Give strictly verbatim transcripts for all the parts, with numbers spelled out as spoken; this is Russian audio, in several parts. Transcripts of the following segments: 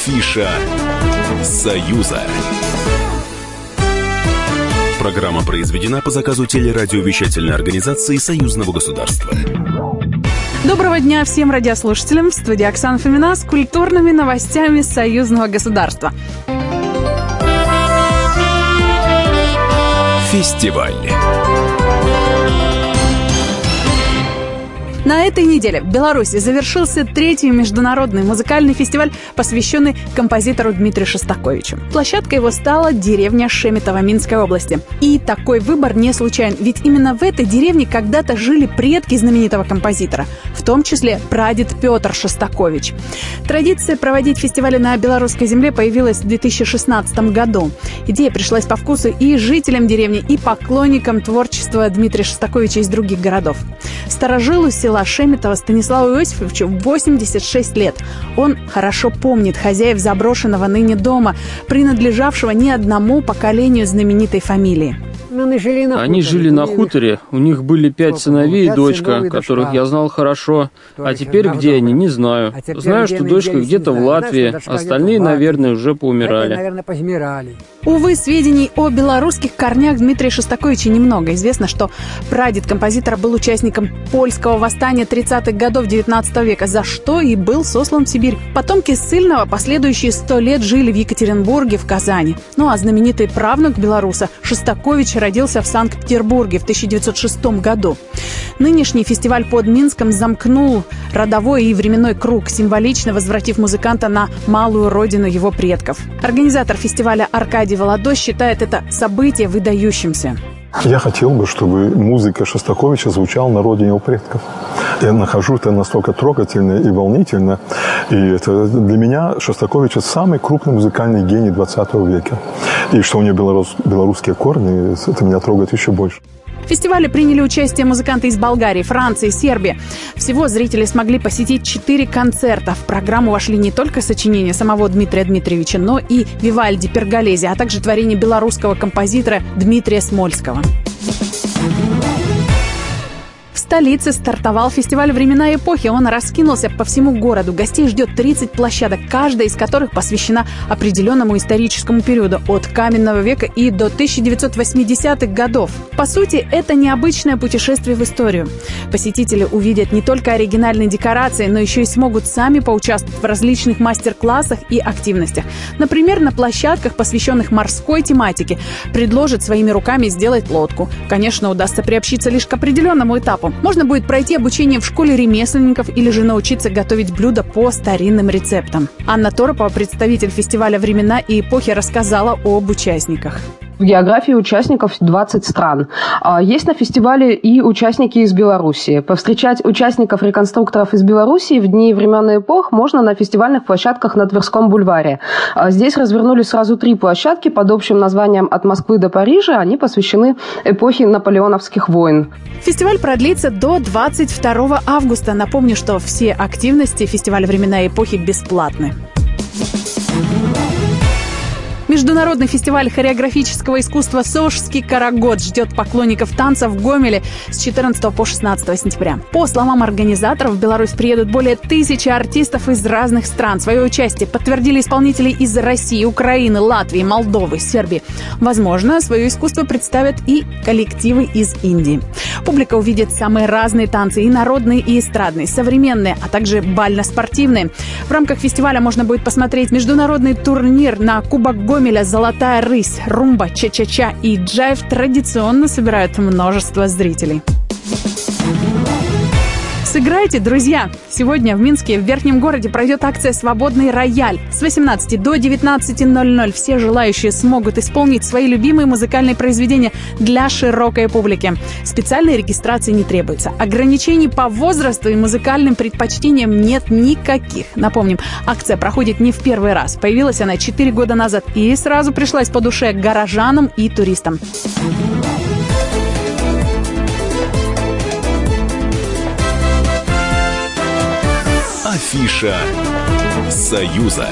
Афиша Союза. Программа произведена по заказу телерадиовещательной организации Союзного государства. Доброго дня всем радиослушателям. В студии Оксана Фомина с культурными новостями Союзного государства. Фестиваль. На этой неделе в Беларуси завершился третий международный музыкальный фестиваль, посвященный композитору Дмитрию Шостаковичу. Площадкой его стала деревня Шеметово Минской области. И такой выбор не случайен, ведь именно в этой деревне когда-то жили предки знаменитого композитора, в том числе прадед Петр Шостакович. Традиция проводить фестивали на белорусской земле появилась в две тысячи шестнадцатом году. Идея пришлась по вкусу и жителям деревни, и поклонникам творчества Дмитрия Шостаковича из других городов. Старожилу села Шеметово Станиславу Иосифовичу восемьдесят шесть лет. Он хорошо помнит хозяев заброшенного ныне дома, принадлежавшего не одному поколению знаменитой фамилии. Они жили на хуторе, у них были пять сыновей и дочка, которых я знал хорошо, а теперь где они, не знаю. Знаю, что дочка где-то в Латвии, остальные, наверное, уже поумирали. Увы, сведений о белорусских корнях Дмитрия Шостаковича немного. Известно, что прадед композитора был участником польского восстания тридцатых годов девятнадцатого века, за что и был сослан в Сибирь. Потомки ссыльного последующие сто лет жили в Екатеринбурге, в Казани. Ну а знаменитый правнук белоруса Шостакович родился в Санкт-Петербурге в тысяча девятьсот шестом году. Нынешний фестиваль под Минском замкнул родовой и временной круг, символично возвратив музыканта на малую родину его предков. Организатор фестиваля Аркадий Володой считает это событие выдающимся. Я хотел бы, чтобы музыка Шостаковича звучала на родине его предков. Я нахожу это настолько трогательно и волнительно. И это для меня Шостакович – это самый крупный музыкальный гений двадцатого века. И что у него белорус, белорусские корни, это меня трогает еще больше. В фестивале приняли участие музыканты из Болгарии, Франции, Сербии. Всего зрители смогли посетить четыре концерта. В программу вошли не только сочинения самого Дмитрия Дмитриевича, но и Вивальди, Перголези, а также творения белорусского композитора Дмитрия Смольского. В столице стартовал фестиваль «Времена эпохи». Он раскинулся по всему городу. Гостей ждет тридцать площадок, каждая из которых посвящена определенному историческому периоду от каменного века и до тысяча девятьсот восьмидесятых годов. По сути, это необычное путешествие в историю. Посетители увидят не только оригинальные декорации, но еще и смогут сами поучаствовать в различных мастер-классах и активностях. Например, на площадках, посвященных морской тематике, предложат своими руками сделать лодку. Конечно, удастся приобщиться лишь к определенному этапу. Можно будет пройти обучение в школе ремесленников или же научиться готовить блюда по старинным рецептам. Анна Торопова, представитель фестиваля «Времена и эпохи», рассказала об участниках. В географии участников двадцать стран. Есть на фестивале и участники из Белоруссии. Повстречать участников-реконструкторов из Белоруссии в дни времен эпох можно на фестивальных площадках на Тверском бульваре. Здесь развернули сразу три площадки под общим названием «От Москвы до Парижа». Они посвящены эпохе наполеоновских войн. Фестиваль продлится до двадцать второго августа. Напомню, что все активности фестиваля «Времена и эпохи» бесплатны. Международный фестиваль хореографического искусства «Сожский Карагод» ждет поклонников танца в Гомеле с четырнадцатого по шестнадцатое сентября. По словам организаторов, в Беларусь приедут более тысячи артистов из разных стран. Свое участие подтвердили исполнители из России, Украины, Латвии, Молдовы, Сербии. Возможно, свое искусство представят и коллективы из Индии. Публика увидит самые разные танцы, и народные, и эстрадные, современные, а также бально-спортивные. В рамках фестиваля можно будет посмотреть международный турнир на Кубок Гомеля. «Золотая рысь», румба, ча-ча-ча и джайв традиционно собирают множество зрителей. Сыграйте, друзья! Сегодня в Минске, в Верхнем городе, пройдет акция «Свободный рояль». С восемнадцати до девятнадцати ноль-ноль все желающие смогут исполнить свои любимые музыкальные произведения для широкой публики. Специальной регистрации не требуется. Ограничений по возрасту и музыкальным предпочтениям нет никаких. Напомним, акция проходит не в первый раз. Появилась она четыре года назад и сразу пришлась по душе горожанам и туристам. Афиша Союза.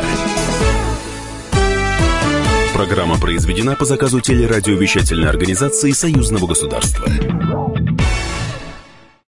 Программа произведена по заказу телерадиовещательной организации Союзного государства.